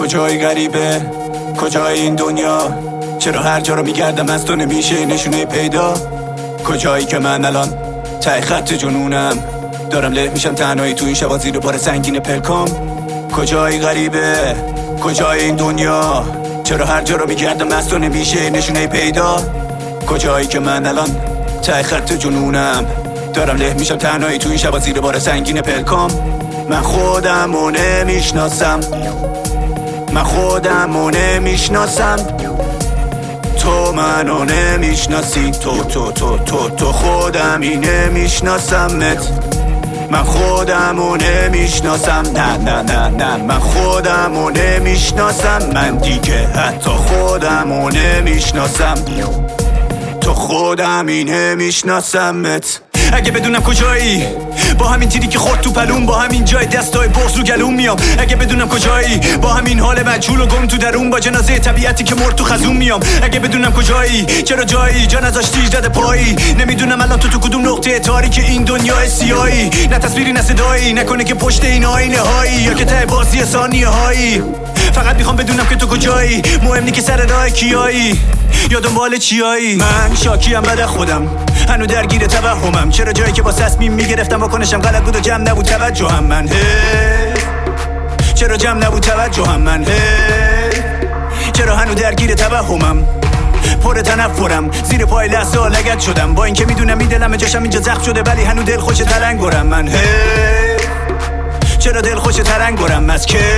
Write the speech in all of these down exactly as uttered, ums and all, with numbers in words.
کجای غریبه، کجای این دنیا، چرا هر جا رو میگردم از تو نمیشه نشونه پیدا. کجایی که من الان ته خط جنونم، دارم له میشم تنهایی تو این شبا زیر بار سنگین پلکام. کجای غریبه، کجای این دنیا، چرا هر جا رو میگردم از تو نمیشه نشونه پیدا. کجایی که من الان ته خط جنونم، دارم له میشم تنهایی تو این شبا زیر بار سنگین پلکام. من خودم رو نمیشناسم، من خودم رو نمیشناسم، تو منو نمیشناسی، تو تو تو تو تو خودمی نمیشناسمت. من خودم رو نمیشناسم، نه نه نه نه من خودم رو نمیشناسم، من دیگه حتی خودم رو نمیشناسم، تو خودمی نمیشناسمت. اگه بدونم کجایی، با همین تیری که خورد تو پلون، با همین جای دستای بغض رو گلوم میام. اگه بدونم کجایی، با همین حال مجهول و گم تو درون، با جنازه طبیعتی که مرد تو خزون میام. اگه بدونم کجایی، چرا جایی جا نذاشتی زد پایی، نمیدونم الان تو تو کدوم نقطه تاریک این دنیای سیاهی. نه تصویری نه صدایی، نکنه که پشت این آینه هایی، یا که ته بازی ثانیه هایی. فقط میخوام بدونم که تو کجایی، مهم نی که سر راه کیایی یا دنبال چیایی. من شاکیم بعد خودم، هنو درگیر توهمم، چرا جایی که با تصمیم میگرفتم واکنشم غلط بود و جمع نبود توجهم من. هی چرا جمع نبود توجهم من، هی چرا هنو درگیر توهمم، پر تنفرم، زیر پای لحظه لگد شدم، با اینکه میدونم این دلم جاشم اینجا زخم شده، ولی هنو دل خوش ترنگرم من. هی چرا دل خوش ترنگرم از که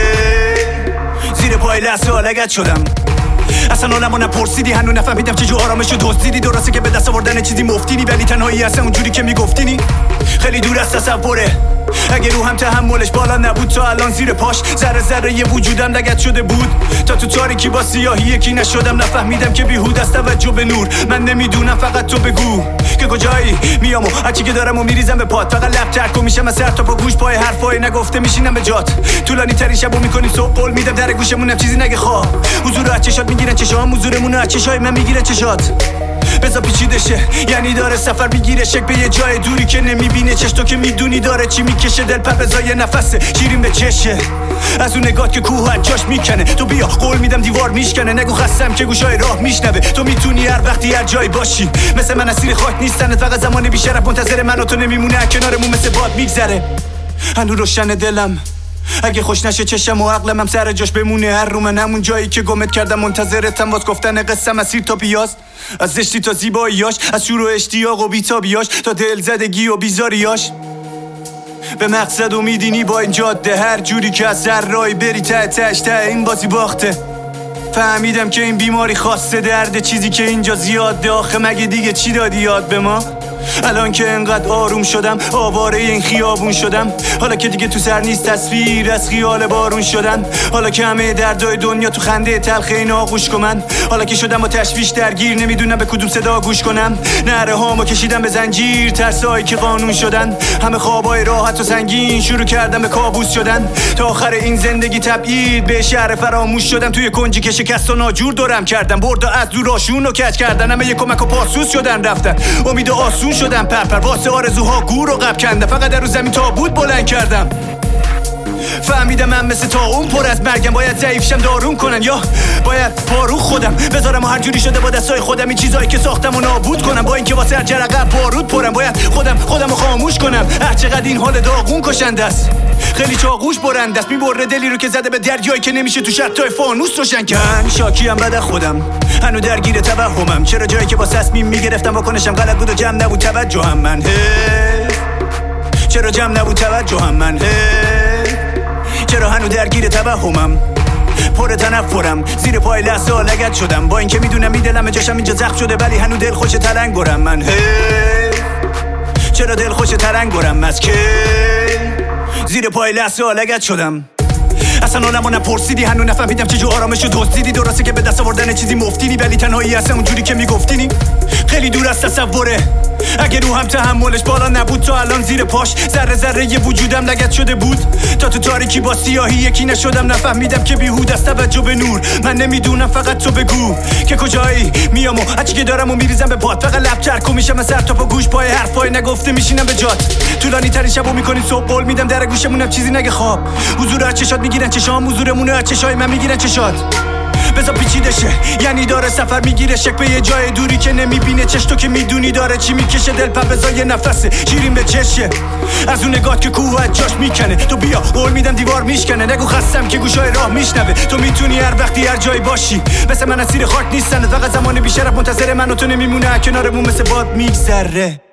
زیر پای لحظه لگد شدم. اصلا حالمو نپرسیدی، هنو نفهمیدم چه جو آرامشو دزدیدی. درسته که به دست آوردن چیزی مفتینی، ولی تنهایی اصلا اونجوری که میگفتینی خیلی دور از تصوره. اگه روحم تحملش بالا نبود تا الان زیر پاش ذره ذره یه وجودم لگد شده بود. تا تو تاریکی با سیاهی یکی نشدم، نفهمیدم که بیهود از توجه به نور. من نمیدونم فقط تو بگو که کجایی، میامو هرچی که دارم و میریزم به پات، فقط لب ترک و میشم از سر تا پا گوش پای حرفای نگفته میشینم به جات. طولانی ترین شبو میکنیم صبح قول میدم در گوشمونم چیزی نگه خواه. حضور از چشات میگیرن چشام، حضورمون از چشای من میگیره چشات. بذار پیچیده شه، یعنی داره سفر میگیره شک به یه جای دوری که نمیبینه چش، تو که میدونی داره چی میکشه دل پر بزای نفسه شیرین به چشه. از اون نگات که کوه از جاش میکنه، تو بیا قول میدم دیوار میشکنه، نگو خستم که گوشای راه میشنوه. تو میتونی هر وقتی هر جایی باشی، مثل من اسیر خاک نیستن، فقط زمان بیشرف منتظر من و تو نمیمونه کنارمون مثل باد میگذره. هنو روشن دلم، اگه خوش نشه چشم و عقلم هم سر جاش بمونه هر رو من، همون جایی که گمت کردم منتظرتم واس گفتن قصه مسیر تا پیاست. از زشتی تا زیباییاش، از شور و اشتیاق و بیتابیاش تا دل زدگی و بیزاریاش، به مقصد و میدینی با این جاده هر جوری که از سر رای بری ته تش ته این بازی باخته. فهمیدم که این بیماری خاصه درد چیزی که اینجا زیاده، آخه مگه دیگه چی دادی یاد به ما؟ الان که انقدر آروم شدم، آواره این خیابون شدم، حالا که دیگه تو سر نیست تصویر از خیال بارون شدن، حالا که همه دردای دنیا تو خنده تلخ این آغوش کنم، حالا که شدم با تشویش درگیر نمیدونم به کدوم صدا گوش کنم. نره هامو کشیدم به زنجیر، ترسایی که قانون شدن، همه خوابای راحت و سنگین شروع کردم به کابوس شدن. تا آخر این زندگی تبعید به شهر فراموش شدم، توی کنجی که شکست و ناجور دورم کردم، برد از دوراشون رو کج کردن، همه یه کمک و پاسوس شدن رفتن، امید و آسون شدم پر پر واسه آرزوها گور و قب کندم، فقط در رو زمین تابوت بلند کردم. فهمیدم من مثل تا اون پر از مرگم، باید ضعیفشم داروم کنن یا باید پارو خودم بذارم و هر جوری شده با دستای خودم این چیزایی که ساختم و نابود کنم، با اینکه واسه هر جرقه بارود پرم، باید خودم خودم رو خاموش کنم. هر چقدر این حال داغون کشنده است، خیلی چاقوش برنده است، میبره دلی رو که زده به دریایی که نمیشه تو شرطای فانوس روشن کرد. من شاکیم بعد خودم، هنو درگیر توهمم، چرا جایی که با تصمیم میگرفتم واکنشم غلط بود و جمع نبود توجهم من. هی چرا جمع نبود توجهم من، هی چرا هنو درگیر توهمم، پر تنفرم، زیر پای لحظه لگد شدم، با اینکه میدونم این دلم جاشم اینجا زخم شده، ولی هنو دل خوش ترنگرم من. هی چرا دل خوش ترنگرم از که زیر پای لحظه لگد شدم. اصلا حالمو نپرسیدی، هنو نفهمیدم چه جو آرامشو دزدیدی. درسته که به دست آوردن چیزی مفتینی، ولی تنهایی اصلا اونجوری که میگفتینی خیلی دور از تصوره. اگه روحم تحملش بالا نبود تا الان زیر پاش ذره ذره ی وجودم لگد شده بود. تا تو تاریکی با سیاهی یکی نشدم، نفهمیدم که بیهود است توجه به نور. من نمیدونم فقط تو بگو که کجایی میام و هرچی که دارم و میریزم به پات. فقط لب چرک و میشم سر تا پا گوش پای حرفای نگفته میشینم به جات. طولانی ترین شبو میکنی صبح قول میدم در گوشمونم چیزی نگه خواب. حضور از چشات میگیرن چشام، حضورمونه از چشای من میگیرن چشات. بذار پیچیده شه یعنی داره سفر میگیره شک به یه جای دوری که نمیبینه چش. تو که میدونی داره چی میکشه دل پر بذار یه نفسه شیرین به چشه. از اون نگات که کوه از جاش میکنه تو بیا قول میدم دیوار میشکنه. نگو خستم که گوشای راه میشنوه. تو میتونی هر وقتی هر جایی باشی مثل من اسیر خاک نیستن. فقط زمان بیشرف منتظر من و تو نمیمونه کنارمون مثل باد میگذره.